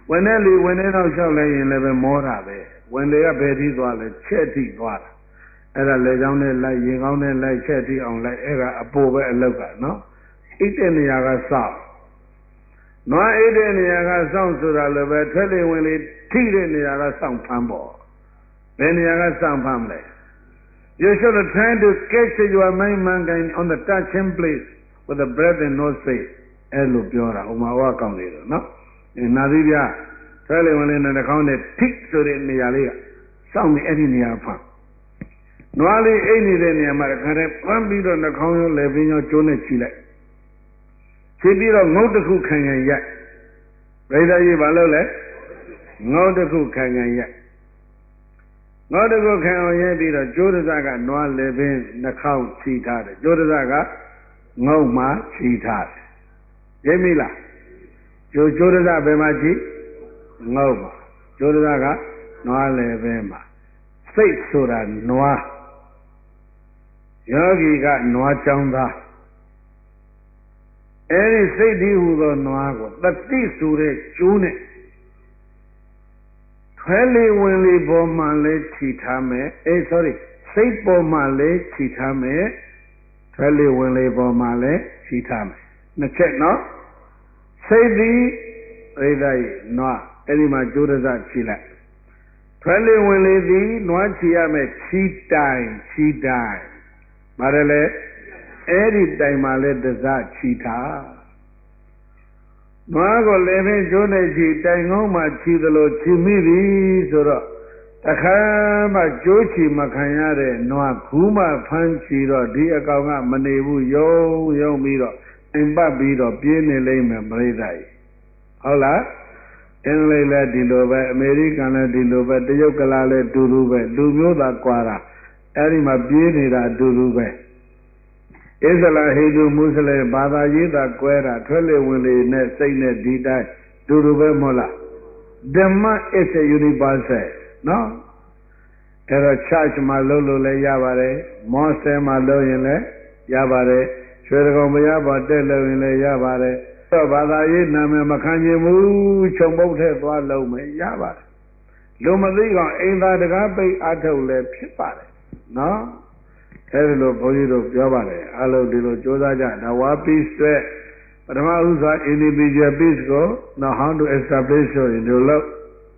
ဝင်တဲ့လူဝင်တဲ့တော့လျှောက်လိုက်ရင်လည်းပဲမောတာပဲဝင်လေကဘယ်ထိသွားလဲချက်ထိသွားတာအဲ့ဒါလေချောင်းနဲ့လိုက်ရင်ကောင်းနဲ့လိုက်ချက်ထိအောင်လိုက်အဲ့ဒါအပိုပဲအလောက်ကနော်အိတ်တဲ့နေရာကစောင့်နွားအိတ်တဲ့နေရာကစောင့်ဆိုတာလည်းပဲထွက်လေဝင်လေထိတဲ့နေရာကစောင့်ဖမ်းပေါ့ဘယ်နေရာကစောင့်ဖမ်းမလဲ You should try to catch your mind mankind on the touching place with the breath and nose face အဲ့လိုပြောတာဥမာဝါကောင်းနေတော့နော်နာသီးပြထွက်လေဝင်လေနဲ့နှာခေါင်းနဲ့ထိဆိုတဲ့နေရာလေးကစောင့်နေအဲ့ဒီနေရာဖမ်းနွားလေးအိတ်နေတဲ့နေရာမှာခါတဲ့ပန်းပြီးတော့နှာခေါင်းရောလည်ပင်းရောကျိုးနဲ့ချီလိုက်ချီပြီးတော့ငုတ်တစ်ခုခံခံရိုက်ပြိဿကြီးဘာလုပ်လဲငုတ်တစ်ခုခံခံရိုက်ငုတ်တစ်ခုခံအောင်ရိုက်ပြီးတော့ကျိုးတစကနွားလည်ပင်းနှာခေါင်းချီထားတယ်ကျိုးတစကငုတ်မှချီထားတယ်ရိပ်မိလားကျိုးတစဘယ်မှာချီငုတ်မှာကျိုးတစကနွားလည်ပင်းမှာစိတ်ဆိုတာနွားယောဂီကနွားချောင်းသားအဲဒီစိတ်ဒီဟူသောနွားကိုတတိဆိုတဲ့ကျိုးနဲ့ထွဲလေဝင်လေပေါ်မှလည်းခြိထားမယ်စိတ်ပေါ်မှလည်းခြိထားမယ်ထွဲလေဝင်လေပေါ်မှလည်းခြိထားမယ်နှစ်ချက်နော်စိတ်ဒီပြိဿရဲ့နွားအဲ့ဒီမှာကျိုးတစခြိလိုက်ထွဲလေဝင်လေသည်နွားခြိရမယ်ခြိတိုင်ပါတယ်လေအဲ့ဒီတိုင်မှာလဲတစခြိထားနွားကိုလည်းပဲကျိုးနဲ့ခြိတိုင်ကောင်းမှခြိသလိုခြိမိပြီဆိုတော့တခါမှကျိုးခြိမခံရတဲ့နွားခုမှဖမ်းခြိတော့ဒီအကောင်ကမနေဘူးယုံပြီးတော့အိမ်ပတ်ပြီးတော့ပြေးနေလိမ့်မယ်ပြိဿကြီးဟုတ်လားအင်္ဂလိပ်လည်းဒီလိုပဲအမေရိကန်လည်းဒီလိုပဲတရုတ်ကလာလည်းတူတူပဲလူမျိုးသာကွာတာအဲ့ဒီမှာပြေးနေတာအတူတူပဲအစ္စလာဟိန္ဒူမွတ်စလင်ဘာသာရေးသာကွဲတာထွက်လေဝင်လေနဲ့စိတ်နဲ့ဒီတိုင်းတူတူပဲမဟုတ်လားဓမ္မ is a universal နော်အဲ့တော့ church မှာလုပ်လို့လည်းရပါတယ် mosque မှာလုပ်ရင်လည်းရပါတယ်ရွှေကောင်ဘုရားပေါ်တက်လို့ရင်လည်းရပါတယ်တော့ဘာသာရေးနာမည်မခံချင်ဘူးခြုံပုတ်ထဲသွားလုံးမယ်ရပါတယ်လူမသိကောင်အိမ်သာတကားပိတ်အထုတ်လည်းဖြစ်ပါတယ်နော်အဲဒီလိုဘုန်းကြီးတို့ပြောပါတယ်အလုံးဒီလိုကြိုးစားကြဒါဝါ peace တဲ့ပထမဥစွာ individual peace ကို now how to establish ဆိုရင်ဒီလို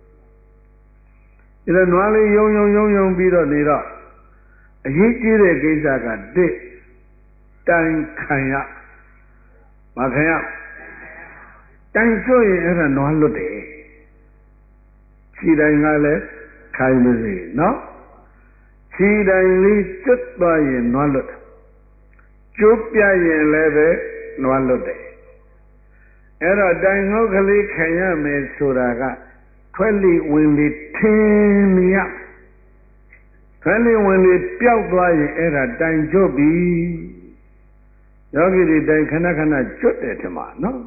ဒီလိုနွားလေးယုံပြီးတော့နေတော့အရေးကြီးတဲ့ကိစ္စကတစ်တိုင်ခံရမခံရတိုင်ကျွရင်အဲ့ဒါနွားလွတ်တယ်ခြေတိုင်ကလည်းခိုင်ပါစေနော်ခြေတိုင်လေးကျွတ်သွားရင်နွားလွတ်တယ်ကျိုးပြရင်လည်းပဲနွားလွတ်တယ်အဲ့တော့တိုင်ငုတ်ကလေးခံရမယ်ဆိုတာကထွက်လေဝင်လေထင်းမြတ်ထွက်လေဝင်လေပျောက်သွားရင်အဲ့ဒါတိုင်ကျွတ်ပြီယောဂီတွေတိုင်ခဏကျွတ်တယ်ထင်ပါနော်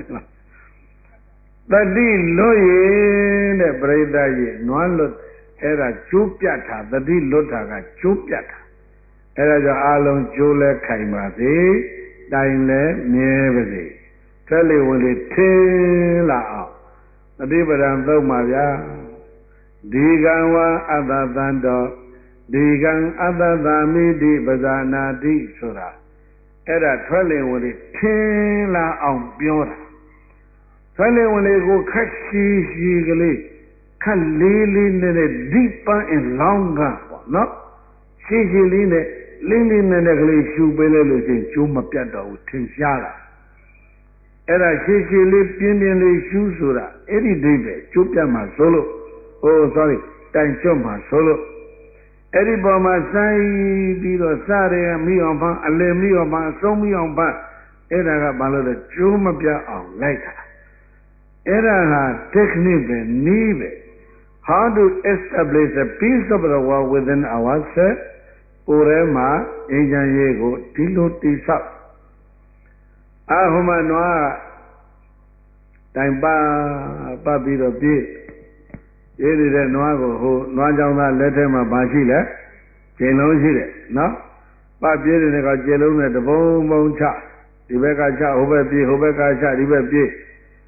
တတိလွတ်ရင်တဲ့ပရိသတ်ရဲ့နွားလွတ်အဲ့ဒါကျိုးပြတ်တာတတိလွတ်တာကကျိုးပြတ်တာအဲ့ဒါကြောင့်အလုံးကျိုးလဲခိုင်ပါစေတိုင်လဲမြဲပါစေထွက်လေဝင်လေထင်းလာအောင်တတိပဒံသုံးပါဗျာဒီကံဝါအတ္တတံတော်ဒီကံအတ္တသာမိတိပဇာနာတိဆိုတာအဲ့ဒါထွက်လေဝင်လေထင်းလာအောင်ပြောတာထွက်လေဝင်လေကိုခက်ရှိကလေးခက်လေးနဲ့ deeper and longer ပေါ့နော်ရှိလေးနဲ့လင်းနဲ့ကလေးရှူပေးလိုက်လို့ချင်းကျိုးမပြတ်တော့ဘူးထင်ရှားတာအဲ့ဒါရှိလေးပြင်းလေးရှူဆိုတာအဲ့ဒီဒိဋ္ဌိကျိုးပြတ်မှာဆိုလို့တိုင်ကျွတ်မှာဆိုလို့အဲ့ဒီပေါ်မှာစိုင်းပြီးတော့စရဲမိအောင်ဖမ်းအလယ်မိအောင်ဖမ်းအဆုံးမိအောင်ဖမ်းအဲ့ဒါကဘာလို့လဲကျိုးမပြတ်အောင်လိုက်တာအဲ့ဒါဟာ technique ပဲနည်းပဲ how to establish a peace of the world within ourselves ကိုယ်ထဲမှာအင်ဂျင်ရေးကိုဒီလိုတိဆောက်ဟိုမှာနွားတိုင်ပတ်ပြီးတော့ပြေးနေတဲ့နွားကိုဟိုနွားကြောင်သားလက်ထဲမှာဘာရှိလဲကျင်လုံးရှိတယ်နော်ပတ်ပြေးတဲ့ကောင်ကျင်လုံးနဲ့တပုံချဒီဘက်ကချဟိုဘက်ပြေးဟိုဘက်ကချဒီဘက်ပြေး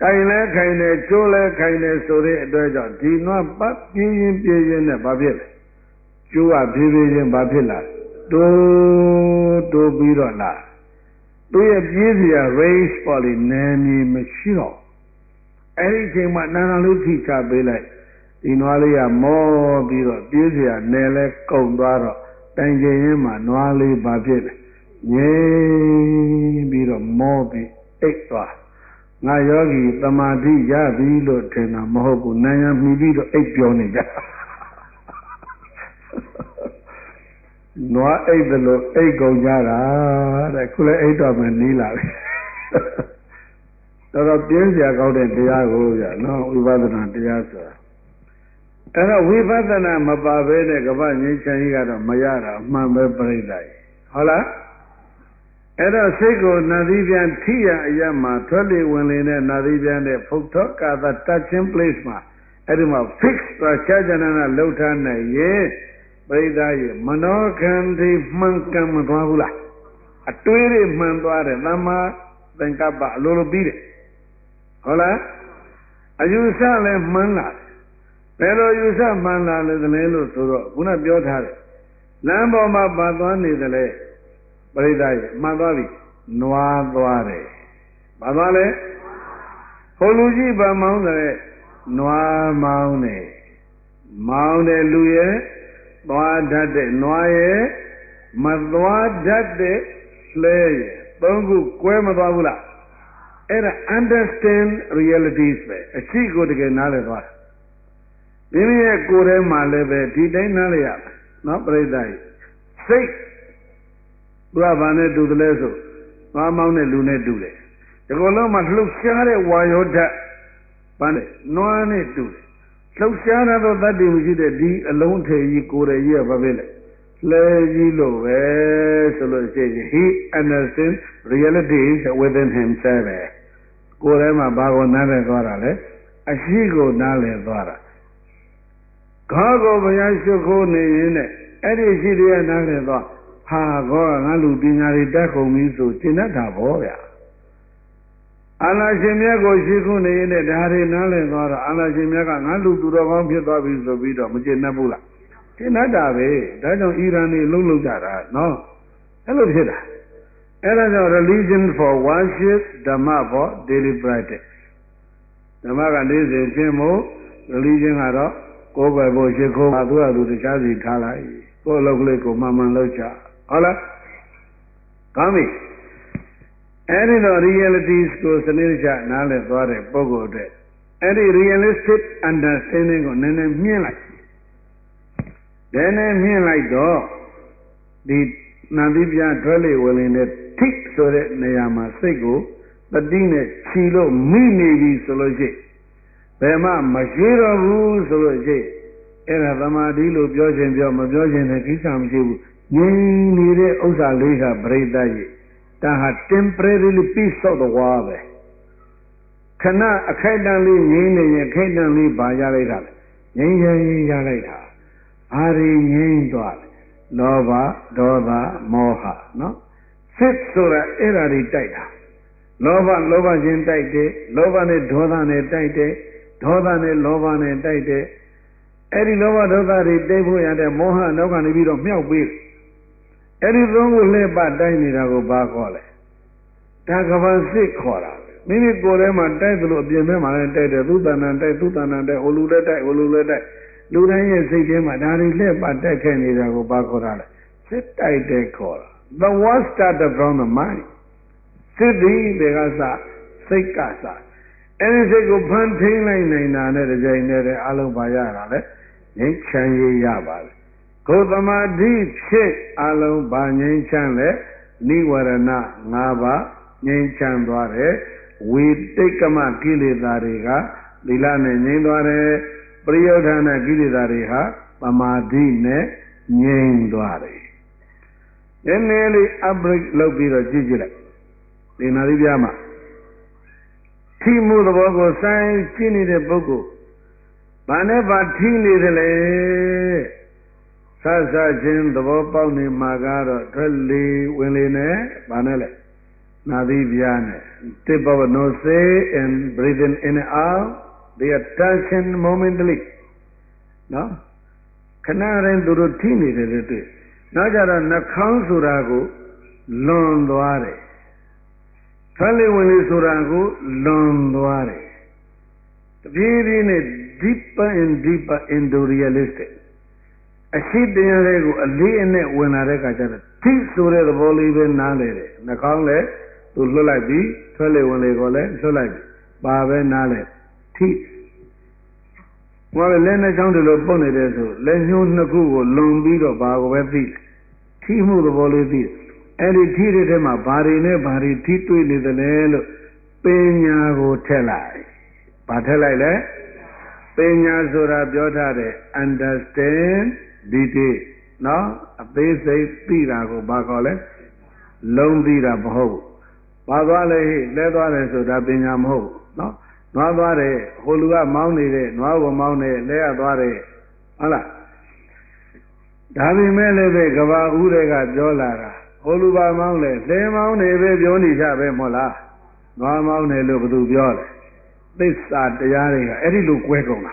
ခိုင်လဲခိုင်တယ်ကျိုးလဲခိုင်တယ်ဆိုတဲ့အတွက်ကြောင့်ဒီနွားပတ်ပြင်းရင်နဲ့ဘာဖြစ်လဲကျိုးကဖြည်းဖြည်းချင်းဘာဖြစ်လာတိုးပြီးတော့လာသူရဲ့ပြေးစရာ range ပေါ်လေနယ်မြေမရှိတော့အဲ့ဒီအချိန်မှာနာနာလေးထိချပေးလိုက်ဒီနွားလေးကမောပြီးတော့ပြေးစရာနယ်လဲကုန်သွားတော့တိုင်ကျင်ရင်မှနွားလေးဘာဖြစ်လဲငြိမ်ပြီးတော့မောပြီးအိတ်သွားငါယောဂီသမာဓိရပြီလို့ထင်တာမဟုတ်ဘူးနာယံမှီပြီးတော့အိတ်ပြောနေကြနွားအိတ်တယ်လို့အိတ်ကုန်ကြတာတဲ့ခုလည်းအိတ်တော်မှနီးလာပြီတော့ပြင်းစရာကောင်းတဲ့တရားကိုကြာနော်ဝိပဿနာတရားဆိုတာအဲ့တော့ဝိပဿနာမပါဘဲနဲ့ကပ္ပငြိမ်းချမ်းကြီးကတော့မရတာအမှန်ပဲပြိဿကြီးဟုတ်လားအဲ့တော့စိတ်ကိုနာသီးပြန်ထိရအရမှာထွက်လေဝင်လေနဲ့နာသီးပြန်တဲ့ဖုတ်ထောကာသ touching place မှာအဲ့ဒီမှာ fix သွားချာချနာနာလှုပ်ထားနိုင်ရင်ပြိဿကြီးမနောခန္ဓာမှန်ကန်မသွားဘူးလားအတွေးတွေမှန်သွားတယ်သမ္မာသင်္ကပ္ပအလိုလိုပြီးတယ်ဟုတ်လားအယူဆလည်းမှန်လာတယ်ဘယ်လိုယူဆမှန်လာလဲလို့ဆိုတော့ခုနပြောထားတယ်လမ်းပေါ်မှာပါသွားနေတယ်လေပရိသတ်ရဲ့မှန်သွားပြီနွားသွားတယ်ဘာသွားလဲဟိုလူကြီးဗမောင်းတယ်နွားမောင်းတယ်မောင်းတယ်လူရဲ့သွားတတ်တဲ့နွားရဲ့မသွားတတ်တဲ့လဲရဲ့သုံးခုကွဲမသွားဘူးလားအဲ့ဒါ understand realities ပဲအရှိကိုတကယ်နားလည်သွားတာမိမိရဲ့ကိုယ်ထဲမှာလည်းပဲဒီတိုင်းနားလည်ရမယ်နော်ပြိဿကြီးစိတ်သူကဘာနဲ့တူတယ်လဲဆိုသွားမောင်းတဲ့လူနဲ့တူတယ်ဒီကုလုံးမှာလှုပ်ရှားတဲ့ဝါယောဓာတ်ဘာနဲ့နွားနဲ့တူတယ်လှုပ်ရှားတဲ့သောတတ္တိမရှိတဲ့ဒီအလုံးထေကြီးကိုယ်ရည်ကြီးကဘာဖြစ်လဲလဲကြီးလို့ပဲဆိုလို့ရှိရင် he understands realities within himself ပဲကိုယ်ထဲမှာဘာကိုနားလည်သွားတာလဲအရှိကိုနားလည်သွားတာခေါ်ကိုဘုရားရှုခိုးနေရင်နဲ့အဲ့ဒီရှိတရားနားလည်သွားဟာကောငါလူပညာတွေတက်ကုန်ပြီဆိုရှင်းတတ်တာပေါ့ဗျာအာလာရှင်မြတ်ကိုရှိခိုးနေရင်နဲ့ဒါတွေနားလည်သွားတော့အာလာရှင်မြတ်ကငါလူသူတော်ကောင်းဖြစ်သွားပြီဆိုပြီးတော့မရှင်းတတ်ဘူးလားရှင်းတတ်တာပဲဒါကြောင့်အီရန်နေလုံးလုံးကြတာနော်အဲ့လိုဖြစ်တာအဲ့ဒါကြောင့် religion for worship ဓမ္မ for daily practice ဓမ္မကနေ့စဉ်ကျင့်ဖို့ religion ကတော့ကိုယ်ပဲဖို့ရှိခိုးပါသူကသူတခြားစီထားလိုက်ကိုယ်လောက်ကလေးကိုမှန်မှန်လုပ်ချဟုတ်လားကောင်းပြီအဲ့ဒီတော့ realities ကိုစနစ်ကျနားလည်သွားတဲ့ပုဂ္ဂိုလ်အတွက်အဲ့ဒီ realistic understanding ကိုနည်းနည်းမြင်လိုက်တော့ဒီနာသီပြထွက်လေဝင်လေနဲ့ထိဆိုတဲ့နေရာမှာစိတ်ကိုတတိနဲ့ခြီလို့မိနေပြီဆိုလို့ရှိဘယ်မှမရှိတော့ဘူးဆိုလို့ရှိအဲ့ဒါသမာဓိလို့ပြောခြင်းပြောမပြောခြင်းနဲ့ကိစ္စမရှိဘူးငြိမ်နေတဲ့ဥစ္စာလေးကပရိသတ်ရဲ့ဒါဟာ temporarily peace of the world ပဲခဏအခိုက်အတန့်လေးငြိမ်နေရင်ခိုက်တန့်လေးပါရလိုက်တာငြိမ်ရလိုက်တာအာရိငြိမ်သွားတယ်လောဘဒေါသမောဟနော်စစ်ဆိုတာအဲ့ဓာတွေတိုက်တာလောဘချင်းတိုက်တယ်လောဘနဲ့ဒေါသနဲ့တိုက်တယ်ဒေါသနဲ့လောဘနဲ့တိုက်တယ်အဲ့ဒီလောဘဒေါသတွေတိုက်ဖို့ရတဲ့မောဟနောက်ကနေပြီးတော့မြောက်ပေးအဲ့ဒီသုံးခုလှည့်ပတ်တိုက်နေတာကိုဘာခေါ်လဲဒါကဘာစစ်ခေါ်တာမိမိကိုယ်ထဲမှာတိုက်သလိုအပြင်ထဲမှာလည်းတိုက်တယ်သူတဏ္ဍတိုက်ဟိုလူလည်းတိုက်လူတိုင်းရဲ့စိတ်ထဲမှာဒါတွေလှည့်ပတ်တိုက်ခဲ့နေတာကိုဘာခေါ်တာလဲစစ်တိုက်တဲ့ခေါ်တာ the word started from the mind စစ်သည်တွေကစစိတ်ကစအဲဒီစိတ်ကိုဖန်ထိန်လိုက်နိုင်တာနဲ့တကြိမ်နဲ့အလုံးပါရတာလေငြိမ်းချမ်းရေးရပါလေကိုယ်သမာဓိဖြစ်အလုံးပါငြိမ်းချမ်းလေနိဝရဏ၅ပါးငြိမ်းချမ်းသွားတယ်ဝိတိတ်ကမကိလေသာတွေကသီလနဲ့ငြိမ်းသွားတယ်ပရိယုဌာဏကိလေသာတွေဟာသမာဓိနဲ့ငြိမ်းသွားတယ်နည်းနည်းလေး upgrade လုပ်ပြီးတော့ကြည့်လိုက်ဒီနာရီပြမှာထိမှုသဘောကိုစိုင်းကြည့်နေတဲ့ပုဂ္ဂိုလ်ဘာနဲ့ဘာထိနေသလဲဆဆချင်းသဘောပေါက်နေမှာကတော့ထွက်လေဝင်လေနဲ့ဘာနဲ့လဲ Nadi Vyane. Tip of nose and breathing in and out. They are touching momentally. No? Canaren to routine. Najara Nakhan Surago, Londware. Tali Willi Surago, Londware. We're in a deeper and deeper into realistic. A sheet a lay in it when I record. Tis Sura the Bolivian Nale. Nakale, to Lulabi, Tali Willi Gole, Solabi, Babe Nale. Tis. Well, Lena counted upon it as let you Naku, Lombido, Bago, Timu the Bolivi. And he treated him a body in a body, Titu in the Nelo, Pena go tell I. Patelai, Pena Zora Biotade, understand detail. No, they say Pirago Bagole, Lombira Boho. Bagale, Leather so that Binyam Ho. No, Noavare, Holua Mounted, Noava Mounted, Leadore. Allah. Davi Meleve, Gava Urega, Jolara, Holuba Mounted, Le Mounted, Bioni Jabe Mola, Noa Mounted Lubu Biole. This are the area, Eddie look Wegona.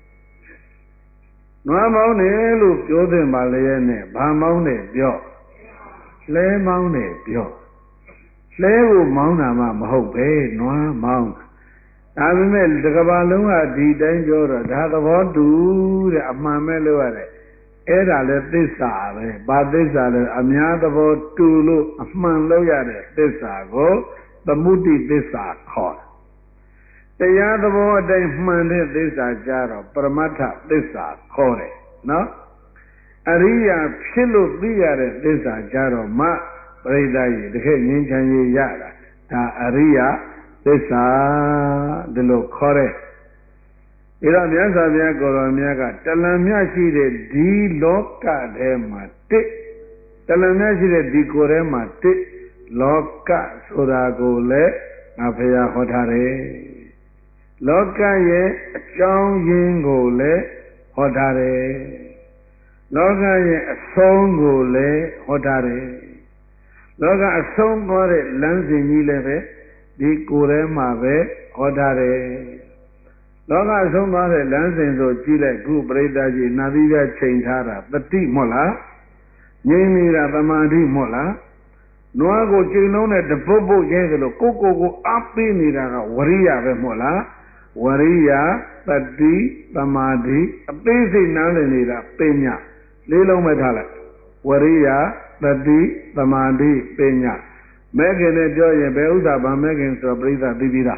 Noa Mounted, look, Yodim Balayene, Bamounted, Bio. Le Mounted, Bio. Levo Mounama Mobe, Noa Mount. Davi Mel, the Gabalua, the danger, the other one do the Amamelo. Era le Tisa, but this are Amiadabo Tulu, Afman Loyade, Tisa go, the Muti Tisa call. The Yadabo de Mande Tisa Jaro, Pramata Tisa Kore, no? Aria Pilu Biare Tisa Jaro, Ma, Reda, the Ninchan Yara, Aria Tisa de lo Kore. Ira Miasa Mia Goramiaga, Talamia Shide, D. Loca de Mate, Talamia Shide, D. Corema, Te, Loca, Suragole, Afea Hotare, Loca ye, Chong Yingole, Hotare, Loca ye, Songole, Hotare, Loca Songore, Lansi Nileve, D. Corema, Hotare. Loga Soma Lansing so Chile, Group Redaji, Naviga Chaintara, the Tea Mola, Yamira, the Madi Mola, Noago Chinon at the Bobo Yangelo, Coco up in Ira, Waria Mola, Waria, the Tea, the Madi, a basic Nalanira, Pena, Lilo Metala, Waria, the Tea, the Madi, Pena, Megan and Joy and Belda, but Megan so Brida Divida.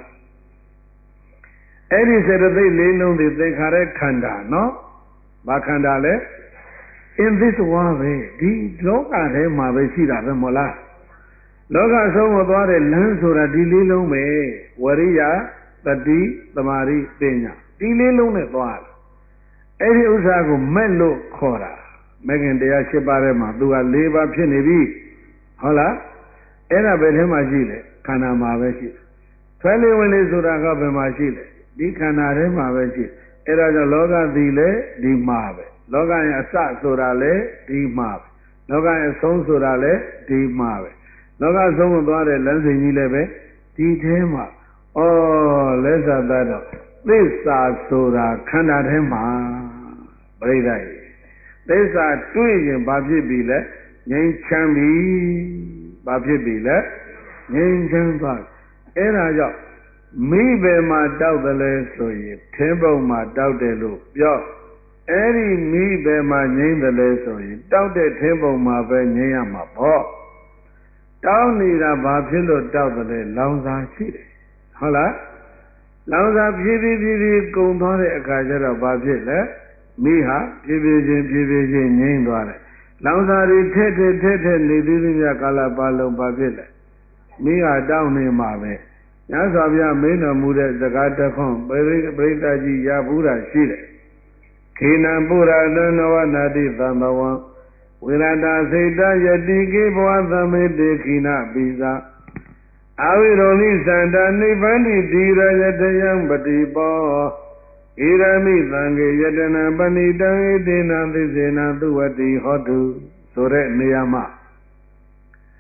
Eddie said that they lay down the Kare Kanda, no? Bakandale. In this way, the Loga de Mavesida Mola. Loga so about a Lansura di Lilume, Waria, the D, the Mari, Pena. Di Lilume Val. Eddie Usago Melo Cora. Megan de Ashebarema, do a labor pinibi. Hola? Era Belhema Gile, Kanama Veshi. 21 is Uraga Bemashile. Di Canare Maveji, Era the Loga Dile, Di Mave, Loga Asa Surale, Di Mave, Loga Son Surale, Di Mave, Loga Son Dore Lansi Nileve, Di Tema, oh, Lesa Dado, this are Sura Kanadema, Bredai. These are two in Babi Bile, Yen Chambi, Babi Bile, Yen Chamba, Era. Me be my doubt the less so ye, temple my doubt the loop. Yo, any me be my name the less so ye, doubt the temple my be name my paw. Down need a bapilo doubt the Lanza Chile. Hola? Lanza Pivi Gondore Akajara Babile, Miha, Pivi name dware. Lanza Tete Nidinia Calabalo Babile. Miha down in my way. Yasavia Mena Muda Zagata Britaji Yabura Shire. Kina Bura Nanawa Nadi Thamawa. Wirada Seda Yadiki Boazame de Kina Biza. Aviroli Santa Nivani Dira Yatayam Batipo. Irami Tangi Yatana Banita Dina Dizena Duati Hotu. Sore Niyama.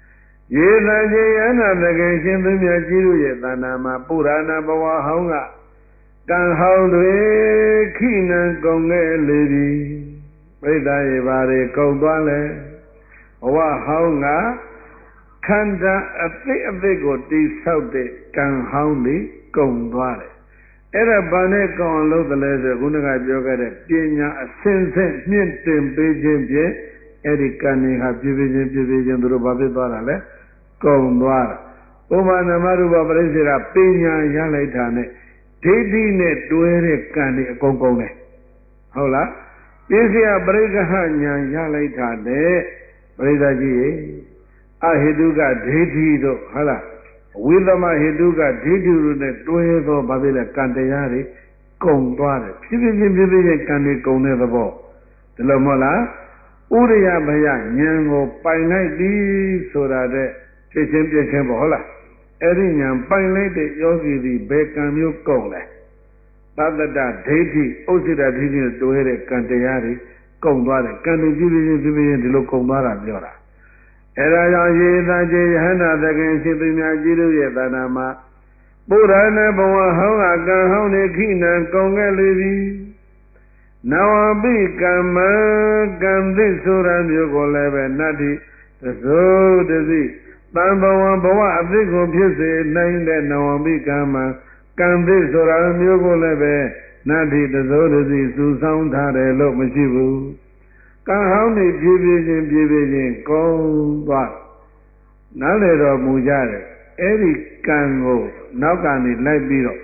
ယေသကျေယနာတကယ်ရှင်သူမြတ်ကြီးတို့ရဲ့တဏ္ဍာမှာပုရဏဘဝဟောင်းကကံဟောင်းတွေခိနံကုန်ခဲ့လေပြီပြိဿရေပါတွေကုန်သွားလဲဘဝဟောင်းကခန္ဓာအသစ်ကိုတိဆောက်တဲ့ကံဟောင်းတွေကုန်သွားတယ်အဲ့ဒါဘာနဲ့ကောင်းအောင်လုပ်တယ်လဲဆိုခုနကပြောခဲ့တဲ့ပညာအစဉ်စဉ်မြင့်တင်ပေးခြင်းဖြင့်အဲ့ဒီကံတွေဟာပြည့်ပြည့်ချင်းသူတို့ဘာဖြစ်သွားတာလဲကုန်သွားတာဥပမာမရူပပရိစ္ဆေကပညာရလိုက်တာနဲ့ဒိဋ္ဌိနဲ့တွဲတဲ့ကံတွေအကုန်ကုန်တယ်ဟုတ်လားပိစ္ဆေယပရိက္ခဟဉာဏ်ရလိုက်တာနဲ့ပရိသတ်ကြီးအဟိတုကဒိဋ္ဌိတို့ဟုတ်လားဝိသမဟိတုကဒိဋ္ဌိတို့နဲ့တွဲသောဘာဖြစ်လဲကံတရားတွေကုန်သွားတယ်ဖြည်းဖြည်းချင်းကံတွေကုန်တဲ့သဘောဒီလိုမဟုတ်လားဥရိယဘယဉာဏ်ကိုပိုင်လိုက်ပြီဆိုတာတဲ့ဖြစ်ချင်းပြည့်ချင်းပေါ့ဟုတ်လားအဲ့ဒီဉာဏ်ပိုင်လိုက်တဲ့ယောဂီဒီဘယ်ကံမျိုးကုန်လဲသတ္တတဒိဋ္ဌိဥစ္စေတဒိဋ္ဌိနဲ့တွဲတဲ့ကံတရားတွေကုန်သွားတယ်ကံတွေပြည့်ချင်းဒီလိုကုန်သွားတာပြောတာအဲ့ဒါကြောင့်ယေသကျေယဟန္တာသခင်ရှင်သူများကြီးတို့ရဲ့သာနာမှာပုရဏဘဝဟောင်းကကံဟောင်းတွေခိနံကုန်ခဲ့လေပြီနဝပိကမ္မကံသစ်ဆိုတာမျိုးကိုလည်းပဲနတ္တိသစိုးတသိတံဘဝအသစ်ကိုဖြစ်စေနိုင်တဲ့နဝပိကမ္မကံသစ်ဆိုတာမျိုးကိုလည်းပဲနတ္တိသစိုးတသိစုဆောင်ထားတယ်လို့မရှိဘူးကံဟောင်းတွေပြေးချင်းကုန်သွားနားလေတော်မူကြတယ်အဲ့ဒီကံကိုနောက်ကနေလိုက်ပြီးတော့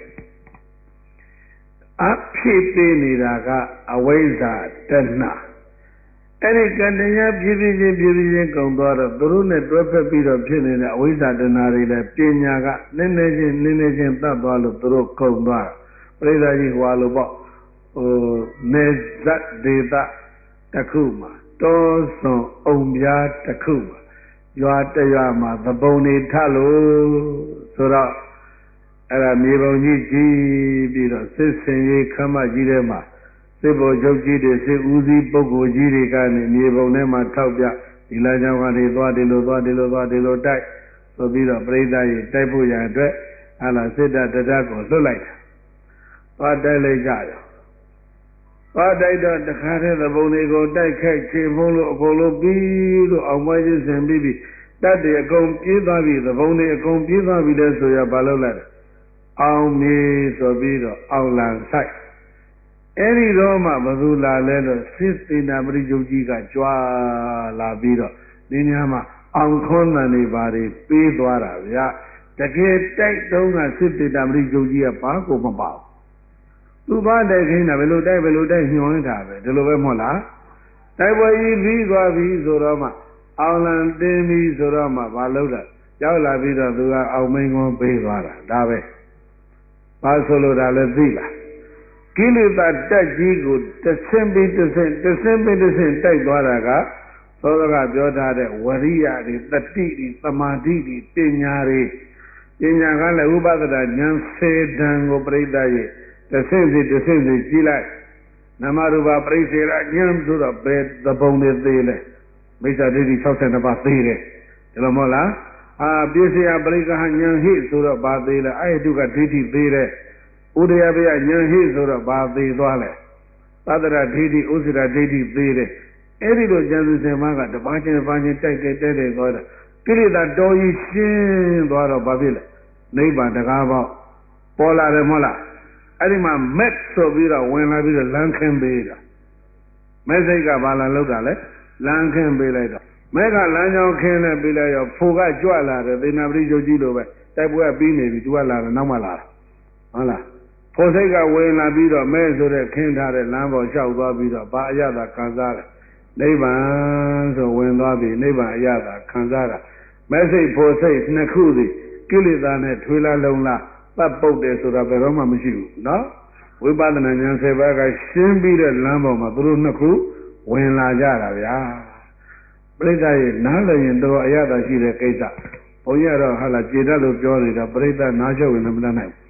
အဖြစ်သေးနေတာကအဝိဇ္ဇာတဏှာအဲ့ဒီကံတရားပြေးချင်းကုန်သွားတော့သူတို့နဲ့တွဲဖက်ပြီးတော့ဖြစ်နေတဲ့အဝိဇ္ဇာတဏှာတွေလည်းပညာကနည်းနည်းချင်းတတ်သွားလို့သူတို့ကုန်သွားပရိသတ်ကြီးဟွာလို့ပေါ့နေဇတ်ဒေသတစ်ခုမှာတောစွန်အုံပြားတစ်ခုမှာရွာတရွာမှာသဘုံတွေထလို့ဆိုတော့အဲ့ဒါမြေပုံကြီးကြီးပြီးတော့စစ်စင်ရေးခမ်းမကြီးထဲမှာစစ်ဘုံချုပ်ကြီးတွေစစ်ဦးစီးပုဂ္ဂိုလ်ကြီးတွေကနေမြေပုံထဲမှာထောက်ပြဒီလမ်းကြောင်းကနေသွားဒီလိုတိုက်ဆိုပြီးတော့ပြိဿရေတိုက်ဖို့ရအတွက်ဟာလာစစ်တပ်တရကိုလွတ်လိုက်တာသွားတိုက်လိုက်ကြရောသွားတိုက်တော့တခါတည်းသဘုံတွေကိုတိုက်ခိုက်ချေဖုံးလို့အကုန်လုံးပြီးလို့အောင်ပွဲချင်းဆင်ပြီးတတ်တွေအကုန်ပြေးသွားပြီသဘုံတွေအကုန်ပြေးသွားပြီလဲဆိုရဘာလုပ်လိုက်အောင်မြေဆိုပြီးတော့အောင်လံဆိုင်အဲ့ဒီတော့မှဘသူလာလဲလို့စစ်သေးနာပရိယုတ်ကြီးကကြွားလာပြီးတော့ဒီညမှာအောင်ခွန်းတန်တွေဘာတွေပေးသွားတာဗျာတကယ်တိုက်တုံးကစစ်သေးနာပရိယုတ်ကြီးကဘာကိုမပေါ့သူသွားတိုက်ခင်းတာဘယ်လိုတိုက်ညှော်နေတာပဲဒီလိုပဲမဟုတ်လားတိုက်ပွဲကြီးပြီးသွားပြီဆိုတော့မှအောင်လံတင်းပြီဆိုတော့မှဘာလုပ်တာရောက်လာပြီးတော့သူကအောင်မင်းကုန်းပေးသွားတာဒါပဲဘာဆိုလို့ဒါလည်းသိလားကိလေသာတက်ကြီးကိုတဆင့်ပြီးတဆင့်တိုက်သွားတာကသောကပြောထားတဲ့ဝရိယတွေတတိတွေသမာဓိတွေပညာကလည်းဥပဒနာဉာဏ်10တန်ကိုပြိဿရဲ့တဆင့်စီကြည့်လိုက်နမရူပပရိစ္ဆေရဉာဏ်ဆိုတော့ဘယ်သဘုံတွေသေးလဲမိစ္ဆာဒိဋ္ဌိ62ပါးသေးတယ်ဒီလိုမဟုတ်လားပစ္စယပရိက္ခဉာဏ်ဟိဆိုတော့ဘာသေးလဲအဲ့တုကဒိဋ္ဌိသေးတယ်ဥဒယဘယဉာဏ်ဟိဆိုတော့ဘာသေးသွားလဲသတ္တရဒိဋ္ဌိဥစ္စရဒိဋ္ဌိသေးတယ်အဲ့ဒီလိုဉာဏ်စု7ပါးကတပါးချင်းတိုက်သွားတာကိလေသာတော်ကြီးရှင်းသွားတော့ဘာဖြစ်လဲနိဗ္ဗာန်တကားပေါက်ပေါ်လာတယ်မဟုတ်လားအဲ့ဒီမှာမက်ဆိုပြီးတော့ဝင်လာပြီးတော့လမ်းခင်းပေးတာမဲ့စိတ်ကဘာလာလောက်တာလဲလမ်းခင်းပေးလိုက်တော့မဲ့ကလမ်းကြောင်းခင်းနဲ့ပေးလိုက်ရောဖိုကကြွလာတယ်သေနာပရိယုတ်ကြီးလိုပဲတိုက်ပွဲပြီးနေပြီသူကလာတယ်နောက်မှလာတာဟုတ်လားဖိုစိတ်ကဝင်လာပြီးတော့မဲ့ဆိုတဲ့ခင်းထားတဲ့လမ်းပေါ်လျှောက်သွားပြီးတော့ဘာအရသာခံစားတယ်နိဗ္ဗာန်ဆိုဝင်သွားပြီနိဗ္ဗာန်အရသာခံစားတာမဲ့စိတ်ဖိုစိတ်နှစ်ခုစီကိလေသာနဲ့ထွေးလာလုံးလားပတ်ပုတ်တယ်ဆိုတာဘယ်တော့မှမရှိဘူးနော်ဝိပဿနာဉာဏ်7ပါးကရှင်းပြီးတဲ့လမ်းပေါ်မှာသူတို့နှစ်ခုဝင်လာကြတာဗျာပြိဿရဲ့နားလည်ရင်တော်အရသာရှိတဲ့ကိစ္စဘုန်းကြီးကတော့ဟာလာကျေတတ်လို့ပြောနေတာပြိဿနားချုပ်ရင်မတတ်နိုင်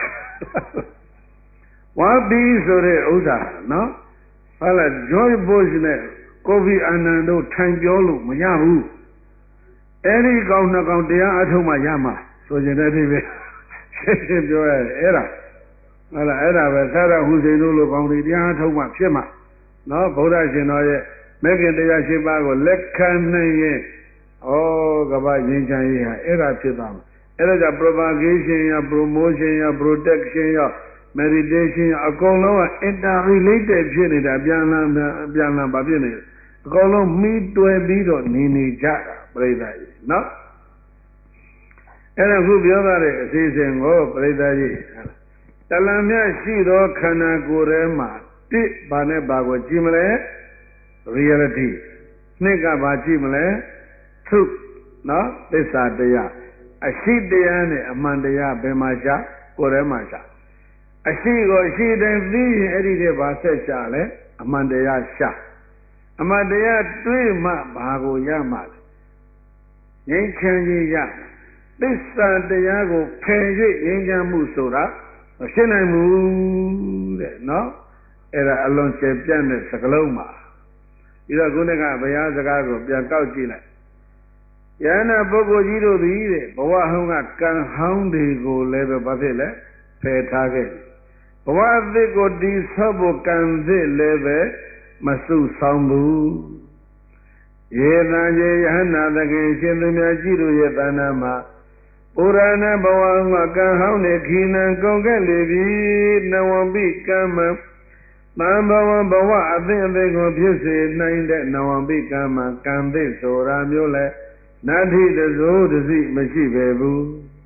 ဝါဘီဆိုတဲ့ဥစ္စာနော်ဟာလာ George Bush နဲ့ကိုဖီအာနန်တို့ထိုင်ပြောလို့မရဘူးအဲ့ဒီကောင်နှစ်ကောင်တရားအထုတ်မှရမှာဆိုရင်တည်းပဲရှင်းရှင်းပြောရတယ်အဲ့ဒါဟုတ်လားအဲ့ဒါပဲသာရဟုစိန်တို့လိုကောင်တွေတရားအထုတ်မှဖြစ်မှာနော်ဗုဒ္ဓရှင်တော်ရဲ့မဲ့ခင်တရားရှိပါးကိုလက်ခံနိုင်ရင်ဩကမ္ဘာငြိမ်းချမ်းရေးဟာအဲ့ဒါဖြစ်သွားမှာအဲ့ဒါကြောင့် propagation ရ promotion ရ protection ရ meditation ရအကုန်လုံးက interrelated ဖြစ်နေတာပြန်လာဘာဖြစ်နေလဲအကုန်လုံးမိတွယ်ပြီးတော့နေကြတာပြိဿကြီးနော်အဲ့ဒါခုပြောတာတဲ့အစီအစဉ်ကိုပြိဿကြီးတလံမြရှိသောခန္ဓာကိုယ်ထဲမှာတစ်ဘာနဲ့ဘာကိုကြည့်မလဲ reality နှစ်ကဘာကြည့်မလဲ truth နော်သစ္စာတရားအရှိတရားနဲ့အမှန်တရားဘယ်မှာရှာကိုယ်ထဲမှာရှာအရှိကိုအရှိတိုင်းသိရင်အဲ့ဒီတည်းဘာဆက်ရှာလဲအမှန်တရားရှာအမှန်တရားတွေးမှဘာကိုရမှာလဲငြိမ်းချမ်းရေးရသစ္စာတရားကိုဖယ်၍ငြိမ်းချမ်းမှုဆိုတာမဖြစ်နိုင်ဘူးတဲ့နော်အဲ့ဒါအလွန်ကျယ်ပြန့်တဲ့စကားလုံးပါပြီးတော့ခုနကဘုရားစကားကိုပြန်ကောက်ကြည့်လိုက်ယန္နာပုဂ္ဂိုလ်ကြီးတို့သည်တဲ့ဘဝဟောင်းကကံဟောင်းတွေကိုလည်းပဲဘာဖြစ်လဲဖယ်ထားခဲ့ဘဝအသစ်ကိုတည်ဆောက်ဖို့ကံသစ်လည်းပဲမစုဆောင်ဘူးယေတံကျေယဟနာတကေရှင်သူများကြည့်လို့ရဲ့တဏ္ဍာမှာပုရဏဘဝမှာကံဟောင်းနေခီနံကုန်ခဲ့လေပြီနဝံပိကမ္မသံဘဝဘဝအသစ်အသေးကိုဖြစ်စေနိုင်တဲ့နဝံပိကမ္မကံသစ်ဆိုတာမျိုးလဲနတ္ထိတဇိုးတစိမရှိပဲဘူး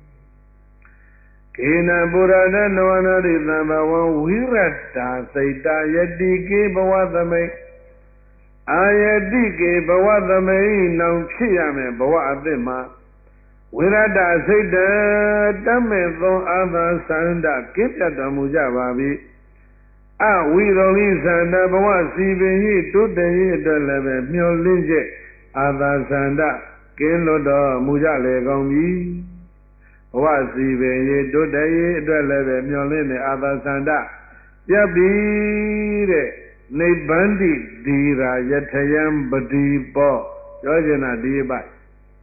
ကေနပုရဏနဝနာတိသံဘဝဝိရတ္တာစိတ်တယတိကေဘဝသမိတ်အာယတိကေဘဝသမိတ်နောင်ဖြစ်ရမယ်ဘဝအသစ်မှာဝိရတ္တစိတ်တမဲ့သောအာသာသန္တကင်းပြတ်တော်မူကြပါပြီအဝိရောလိသန္တဘဝစီပင်ဤတုတ္တရေအတွက်လည်းပဲမျောလင်းချက်အာသာသန္တကင်းလွတ်တော်မူကြလေကောင်းပြီဘဝစီပင်ရေတုတ္တရေအတွက်လည်းပဲမျောလင်းတဲ့အာသာသန္တပြတ်ပြီတဲ့နိဗ္ဗန္တိဒီရာယထယံပတိပောပြောချင်တာဒီပိုက်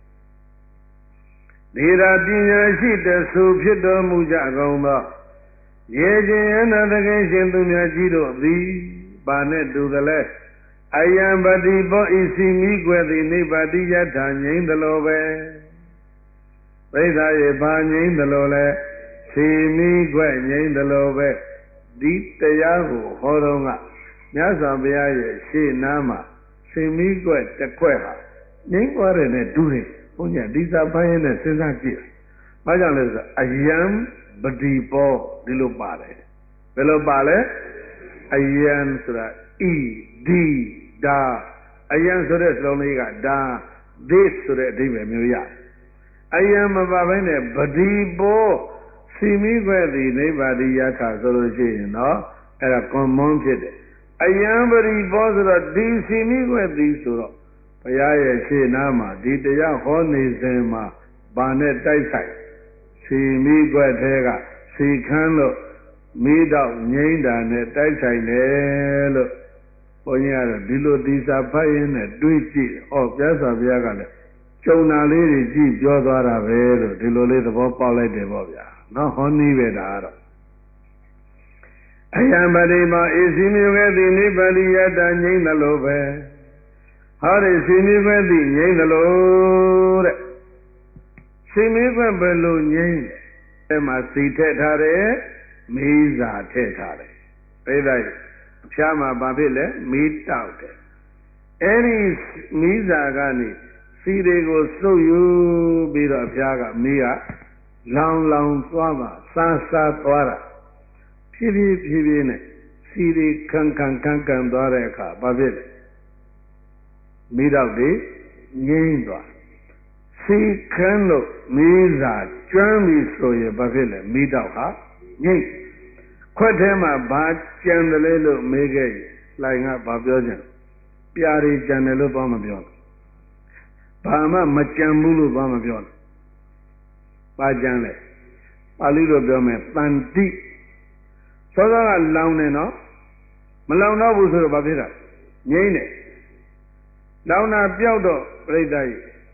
ဒီရာပညာရှိတဆူဖြစ်တော်မူကြကုန်သောရေခြင်းအနာတကေရှင်သူများကြီးတို့သည်ဘာနဲ့တူသလဲအယံပတိပောဤစီမိကွယ်သည်နိဗ္ဗာတိယထာငြိမ့်သလိုပဲပြိဿရေဘာငြိမ့်သလိုလဲစီမိကွယ်ငြိမ့်သလိုပဲဒီတရားကိုဟောတော်ကမြတ်စွာဘုရားရဲ့ရှေ့နားမှာစီမိကွယ်တစ်ခွက်ဟာငြိမ့်သွားတယ်နဲ့တူတယ်ဘုန်းကြီးဒီစာပိုင်းနဲ့စဉ်းစားကြည့်ဘာကြောင့်လဲဆိုအယံပတိပောဒီလိုပါတယ်ဘယ်လိုပါလဲအယံဆိုတာဤဒီဒါအယံဆိုတဲ့စလုံးလေးကဒါ this ဆိုတဲ့အဓိပ္ပာယ်မျိုးရအယံမပါဘဲနဲ့ပတိပောစီမိခွဲ့သည်နိဗ္ဗာတိယထာဆိုလို့ရှိရင်တော့အဲ့ဒါ common ဖြစ်တယ်အယံပတိပောဆိုတော့ဒီစီမိခွဲ့သည်ဆိုတော့ဘုရားရဲ့ရှေ့နားမှာဒီတရားဟောနေစဉ်မှာဘာနဲ့တိုက်ဆိုင်စီမိခွဲ့ထဲကစီခမ်းလို့မိတော့ငိမ့်တာနဲ့တိုက်ဆိုင်တယ်လို့ဘုန်းကြီးကတော့ဒီလိုဒီစာဖတ်ရင်းနဲ့တွေးကြည့်ဩပြတ်စွာဘုရားကလည်းကျုံနာလေးတွေကြည့်ပြောသွားတာပဲလို့ဒီလိုလေးသဘောပေါက်လိုက်တယ်ပေါ့ဗျာနော်ဟောနည်းပဲဒါကတော့အယံပတိမောဧစီမျိုးကတိနိဗ္ဗာန်ယတ္တငြိမ့်သလိုပဲဟောဒီစီမျိုးကတိငြိမ့်သလိုတဲ့စီမျိုးကဘယ်လိုငြိမ့်လဲအဲမှာစီထည့်ထားတယ်မေးစာထည့်ထားတယ်ပြိဿရဲ့အဖျားမှာဘာဖြစ်လဲမေးတောက်တယ်အဲ့ဒီမေးစာကနေစီတွေကိုစုပ်ယူပြီးတော့အဖျားကမေးကလောင်လောင်သွားမှာစားစားသွားတာဖြည်းဖြည်းဖြည်းဖြည်းနဲ့စီတွေခန်းခန်းခန်းခန်းသွားတဲ့အခါဘာဖြစ်လဲမေးတော့တွေငြိမ့်သွားစီခန်းလို့မေးစာကျွမ်းပြီဆိုရင်ဘာဖြစ်လဲမေးတော့ဟာငြိမ့်ခွက်ထဲမှာဘာကြံတယ်လဲလို့မေးခဲ့ရင်လှိုင်ကဘာပြောကြံပြာတွေကြံတယ်လို့ဘာမပြောဘာမှမကြံဘူးလို့ဘာမပြောဘာကြံလဲပါဠိလိုပြောမယ်တန်တိစောစောကလောင်တယ်နော်မလောင်တော့ဘူးဆိုတော့ဘာဖြစ်တာငြိမ့်တယ်လောင်တာပျောက်တော့ပြိဿကြီးဘ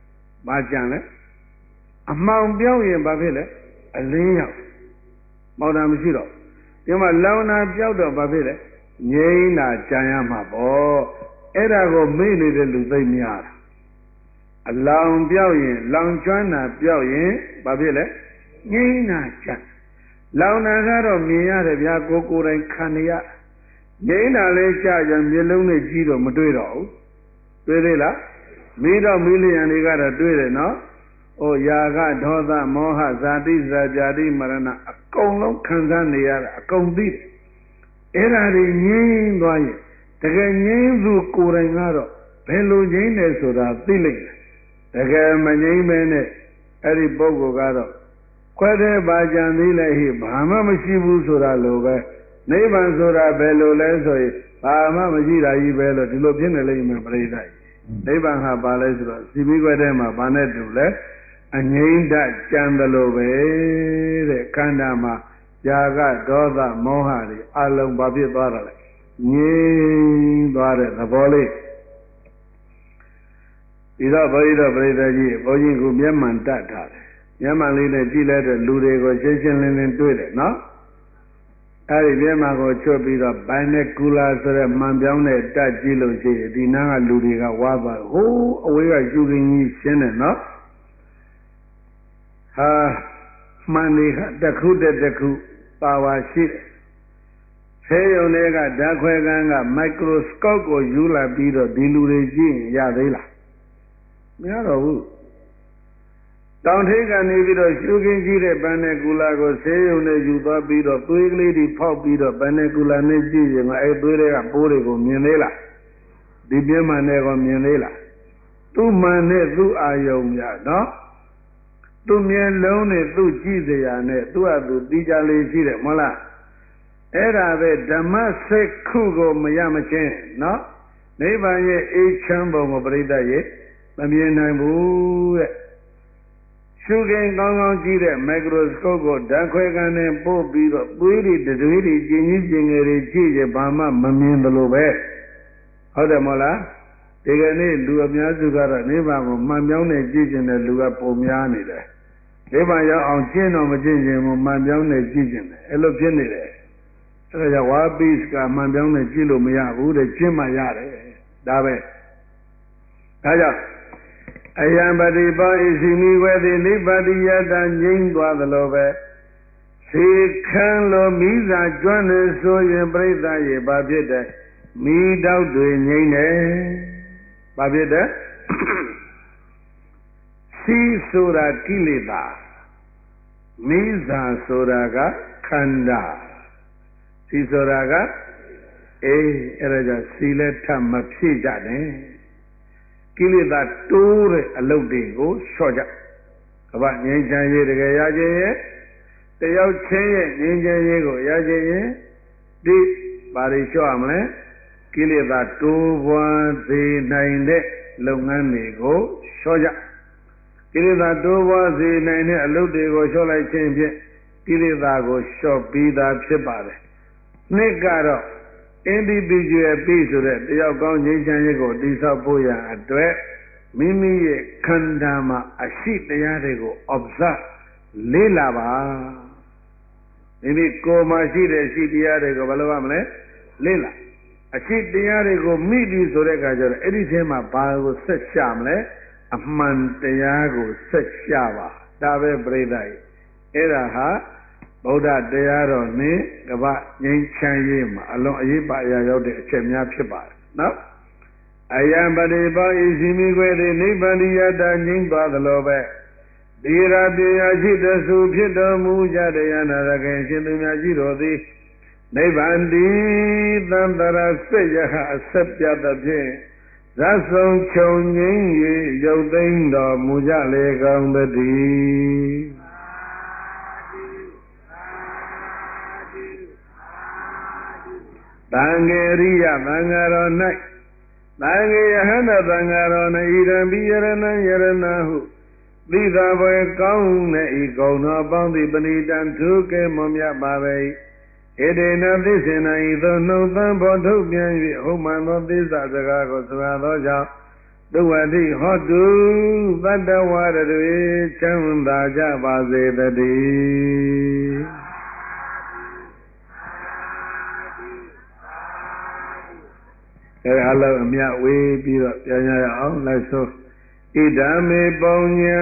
ဘာကြံလဲအမှောင်ပြောင်းရင်ဘာဖြစ်လဲအလင်းရောက်မောင်တာမရှိတော့ဒီမှာလောင်တာပြောက်တော့ဘာဖြစ်လဲငြိမ်းတာကြံရမှာပေါ့အဲ့ဒါကိုမေ့နေတဲ့လူသိများတာအလောင်ပြောက်ရင်လောင်ကျွမ်းတာပြောက်ရင်ဘာဖြစ်လဲငြိမ်းတာကြံလောင်တာကတော့မြင်ရတယ်ဗျာကိုယ်တိုင်ခံရငြိမ်းတာလေးကြာကြမျက်လုံးနဲ့ကြည့်တော့မတွေ့တော့ဘူးတွေ့သေးလားမိတော့မိလျံတွေကတော့တွေ့တယ်နော်ဟိုယာကဒေါသမောဟဇာတိဇာပြာတိမရဏအကုန်လုံးခံစားနေရတာအကုန်သိတယ်အဲ့ဒါတွေငြိမ်းသွားရင်တကယ်ငြိမ်းသူကိုယ်တိုင်ကတော့ဘယ်လိုငြိမ်းတယ်ဆိုတာသိလိမ့်မယ်တကယ်မငြိမ်းမဲနဲ့အဲ့ဒီပုဂ္ဂိုလ်ကတော့ခွဲတဲ့ပါကြံသေးလဲဟိဘာမှမရှိဘူးဆိုတာလိုပဲနိဗ္ဗာန်ဆိုတာဘယ်လိုလဲဆိုရင်ဘာမှမရှိတာကြီးပဲလို့ဒီလိုဖြစ်နေလိမ့်မယ်ပြိဿကြီးနိဗ္ဗာန်ဟာဘာလဲဆိုတော့စီပြီးခွဲတဲ့မှာဘာနဲ့တူလဲအငြိမ့်တကြံတယ်လို့ပဲတဲ့ခန္ဓာမှာຢာကဒေါသမောဟတွေအလုံးဘာဖြစ်သွားတာလဲငြိမ်းသွားတဲ့သဘောလေးဒီတော့ဘုရားတော်ပြိဿကြီးဘုန်းကြီးကမျက်မှန်တတ်ထားတယ်မျက်မှန်လေးနဲ့ကြည့်လိုက်တဲ့လူတွေကိုရှင်းရှင်းလင်းလင်းတွေ့တယ်နော်အဲ့ဒီမျက်မှန်ကိုချွတ်ပြီးတော့ဘိုင်နဲ့ကူလာဆိုတဲ့မှန်ပြောင်းတဲ့တတ်ကြည့်လို့ရှိရင်ဒီနားကလူတွေကဝါသွားဟိုးအဝေးကရှုခင်းကြီးရှင်းတယ်နော်ဟာမှန်တွေကတစ်ခုတစ်ခုပါဝါရှိတယ်ဆေးရုံတွေကဓာတ်ခွဲခန်းကမိုက်ခရိုစကော့ကိုယူလာပြီးတော့ဒီလူတွေကြည့်ရင်ရသေးလားမရတော့ဘူးတောင်ထိပ်ကနေပြီးတော့ရှုခင်းကြည့်တဲ့ပန်းနဲ့ကူလာကိုဆေးရုံနဲ့ယူသွားပြီးတော့သွေးကလေးတွေဖောက်ပြီးတော့ပန်းနဲ့ကူလာနဲ့ကြည့်ရင်အဲသွေးတွေကပိုးတွေကိုမြင်သေးလားဒီပြင်းမှန်နဲ့ကိုမြင်သေးလားသူ့မှန်နဲ့သူ့အာယုံရနော်သူ့မျက်လုံးနဲ့သူ့ကြည့်စရာနဲ့သူ့ဟာသူတီးကြလေးရှိတယ်မဟုတ်လားအဲ့ဒါပဲဓမ္မစက္ခုကိုမရမချင်းနော်နိဗ္ဗာန်ရဲ့အေးချမ်းပုံကိုပြိတ္တရဲ့မမြင်နိုင်ဘူးတဲ့ရှုခင်ကောင်းကောင်းကြည့်တဲ့မိုက်ခရိုစကုပ်ကိုဓာတ်ခွဲခန်းနဲ့ပို့ပြီးတော့သွေးတွေတွေတွေကျင်ကြီးကျင်ငယ်တွေကြည့်ကြဘာမှမမြင်သလိုပဲဟုတ်တယ်မဟုတ်လားဒီကနေ့လူအများစုကတော့နိဗ္ဗာန်ကိုမှန်ပြောင်းနေကြည့်ကျင်တဲ့လူကပုံများနေတယ်နိဗ္ဗာန်ရောက်အောင်ကျင့်တော့မကျင့်ခြင်းကိုမှန်ပြောင်းနေကြည့်ကျင်တယ်အဲ့လိုဖြစ်နေတယ်အဲ့ဒါကြောင့်ဝါပိစကမှန်ပြောင်းနေကြည့်လို့မရဘူးတဲ့ကျင့်မှရတယ်ဒါပဲဒါကြောင့်အယံပတိပောဣစီမိဝေတိနိဗ္ဗတိယတငြိမ့်သွားသလိုပဲသေခံလိုမိစာကျွမ်းနေဆိုရင်ပြိဿရေဘာဖြစ်တယ်မိတောက်တွေငြိမ့်တယ်ဘာဖြစ်တယ်စီဆိုတာကိလေသာမိစာဆိုတာကခန္ဓာစီဆိုတာကအဲ့ဒါကြောင့်စီလက်ထမဖြည့်ကြနဲ့ကိလေသာတိုးတဲ့အလုပ်တွေကိုလျှော့ကြကမ္ဘာငြိမ်းချမ်းရေးတကယ်ရခြင်းရဲ့တယောက်ချင်းရဲ့ငြိမ်းချမ်းရေးကိုရခြင်းရဲ့ဒီဘာတွေလျှော့ရမလဲကိလေသာတိုးပွားစေနိုင်တဲ့လုပ်ငန်းတွေကိုလျှော့ကြကိလေသာတိုးပွားစေနိုင်တဲ့အလုပ်တွေကိုလျှော့လိုက်ခြင်းဖြင့်ကိလေသာကိုလျှော့ပြီးသားဖြစ်ပါတယ်နှစ်ကတော့ individual peace ဆိုတဲ့တယောက်ကောင်းငြိမ်းချမ်းရေးကိုတည်ဆောက်ဖို့ရန်အတွက်မိမိရဲ့ခန္ဓာမှာအရှိတရားတွေကို observe လေ့လာပါမိမိကိုယ်မှာရှိတဲ့ရှိတရားတွေကိုဘယ်လိုရမလဲလေ့လာအရှိတရားတွေကိုမိပြီဆိုတဲ့အခါကျတော့အဲ့ဒီထဲမှာဘာကိုဆက်ရှာမလဲအမှန်တရားကိုဆက်ရှာပါဒါပဲပြိဿကြီးအဲ့ဒါဟာဗုဒ္ဓတရားတော်နဲ့ကမ္ဘာငြိမ်းချမ်းရေးမှာအလွန်အရေးပါအရာရောက်တဲ့အချက်များဖြစ်ပါတယ်နော်အယံပတိပောဣစီမိခွေတိနိဗ္ဗာန်ယတငြိမ်းသွားသလိုပဲဒီရာပညာရှိတဆူဖြစ်တော်မူကြတရားနာရခင်ရှင်သူများရှိတော်သည်နိဗ္ဗာန်တည်သံတရာစိတ်ယဟအဆက်ပြသဖြင့်ဇတ်ဆုံးချုပ်ငြိမ်း၍ရုပ်သိမ်းတော်မူကြလေကောင်းတည်းသံဃေရိယသံဃာတော်၌သံဃေယဟန္တသံဃာတော်၌ဣဒံပိယရဏံယရဏဟုသိသာဘွယ်ကောင်းတဲ့ဤကုံတော်ပေါင်းသည့်ပဏိတံထုကဲမွန်မြတ်ပါပဲဣဒေနသိစေနဤသို့နှုတ်သံပေါ်ထုတ်ပြန်၍ဟုတ်မှန်သောသစ္စာစကားကိုဆိုရသောကြောင့်သုဝတိဟောတုသတ္တဝရတွေချမ်းသာကြပါစေတည်းအလုံးအမြဝေးပြီးတော့ပြန်ရအောင်လိုက်ဆိုဣဒာမေပုံညံ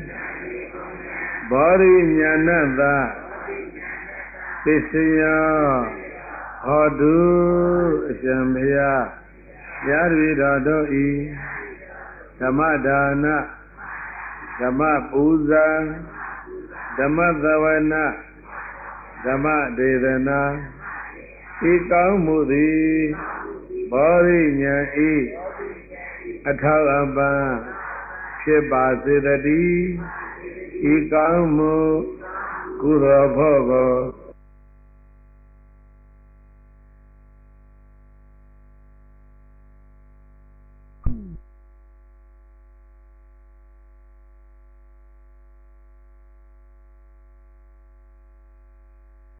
ဘောရိညာဏတပစ္စယဟောတုအရှင်ဘုရားရပြီတော်တို့ဤဓမ္မဒါနဓမ္မပူဇာဓမ္မသဝနာဓမ္မဒေသနာဤကောင်းမှုသည်ဘောရိညာဤအထောက်အပံ့ဖြစ်ပါစေတည်းဤကောင်းမှုကုသိုလ်ဖို့ကို